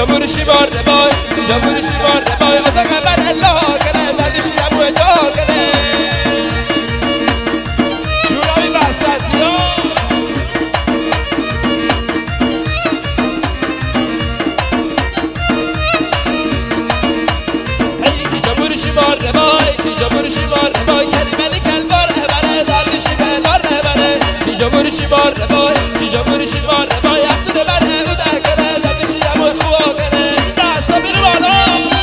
جمهورشی بار بای جمهورشی بار بای آدم من الله کنه دادش یمو اجا کنه جورایی بحثتی ها هی کی جمهورشی بار بای کی جمهورشی بار بای کلمه کلبار هبره دادش بلار هبره کی جمهورشی بار بای کی جمهورشی بار بای عبد بره او کنه دادش یمو خوا کنه دست بیر بالا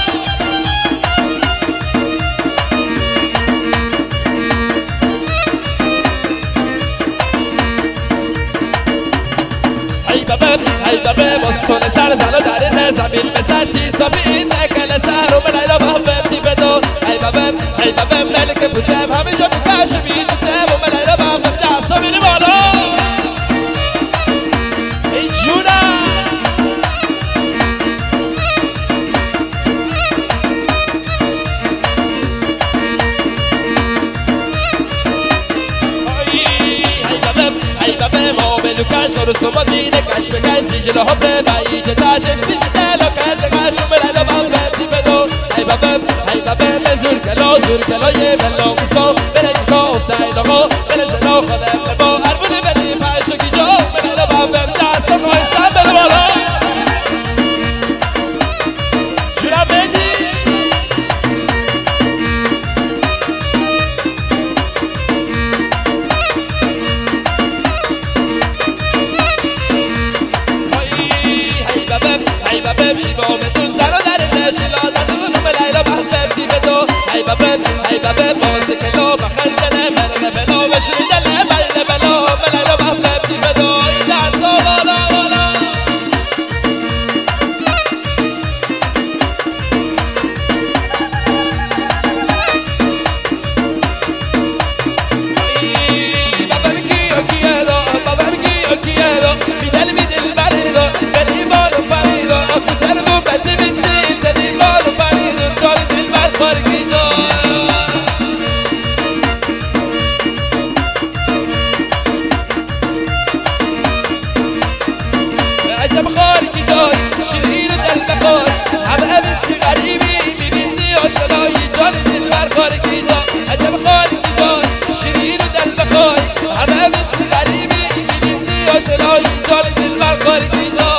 ای بابا مستون سر زنو در این زمین به سر تیسابی این اکل سر و ملیلا بافتی بدو ای بابا ملک بودم همینجا بکشمی دوسته و ملیلا بافتی دستا بینی بالا ای جونم ای بابا ما بلوکش و رسومات میده کش به کش سیجله ها به بعید تاش اسمیش دلو کرده کش و ملیلا بافتی بدو ای بابا زور کلا یه بلا موسا بره نکا و سعید آقا بره زنا خاله با عربونه بدی پشو کی جا ملیلا بافتی دستا خواهشم بره بالا جورم بدی ای بابا شیبا بدون زرا در نشلا دادون ملیلا بافتی بدو ای بابا باز کلا بخل کنه مرغ بلا بشری دل بیل بلا ملیلا بافتی بدو ای دستا بالا بالا بابا میگی کیه میدل بریدو بری بالو بریدو اکو دربو بدی بیسی تدی بالو بریدو کاری دل بر خارگی جا عجب خارگی جای شیرین و دل بخوای همه بیسی غریبی میبیسی آشنایی جان دل بر خارگی جا عجب خارگی جای شیرین و دل بخوای همه بیسی غریبی میبیسی آشنایی جان دل بر خارگی جا